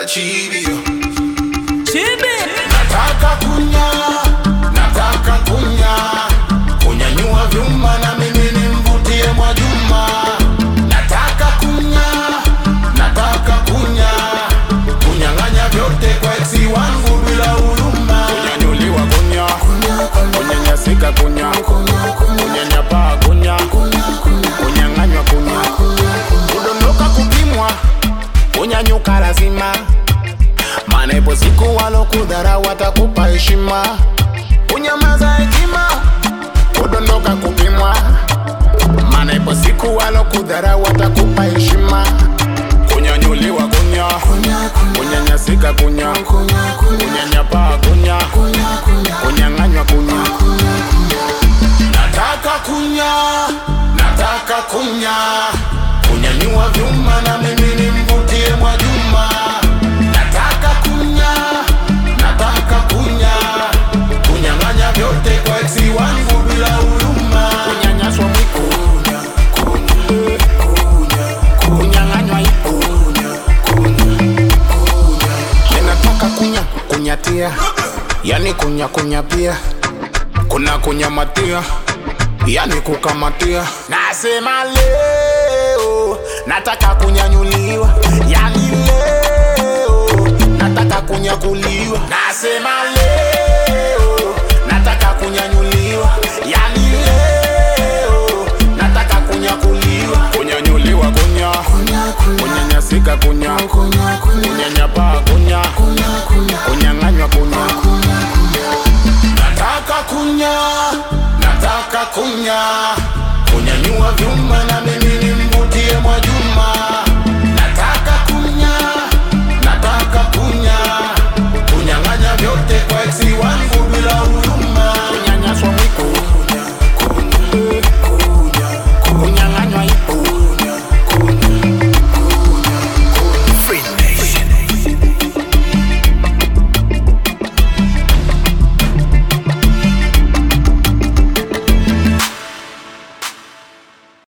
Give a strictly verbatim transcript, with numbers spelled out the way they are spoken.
chibio. Chibi. Nataka kunya, nataka kunya, kunyanyua vyuma na mimi nimvutie Mwajuma. Nataka kunya, nataka kunya, kunyang'anya vyote kwa eksi wangu bila huruma. Kunyanyuliwa kunya, kunyanyasika kunya, kunyanyapaa kunya, kunyang'anywa kunya, kudondoka kupimwa, kunyanyuka lazima. Maana ipo siku walokudharau watakupa heshima. Kunyamaza hekima, kudondoka kupimwa. Maana ipo siku walokudharau watakupa heshima. Kunyanyuliwa kunya, kunyanyasika kunya, kunyanyapaa kunya, kunyang'anywa kunya. Nataka kunya, nataka kunya, kunyanyua vyuma na mimi nimvutie Mwajuma. Nataka kunya, nataka kunya, kunyang'anya vyote kwa eksi wangu bila huruma. Kunyanyaswa mwiko, kunyang'anywa iko. Ninataka kunya, kunyatia, yani kunya kunya pia. Kuna kunyamatia, yani kukamatia. Nasema leo nataka kunyanyuliwa, yani leo nataka kunyakuliwa. Nasema leo nataka kunyanyuliwa, yani leo nataka kunyakuliwa. Kunyanyuliwa kunya, kunyanyasika kunya, kunyanyapaa kunya, kunyang'anywa kunya. Nataka kunya, nataka kunya, kunyanyua vyuma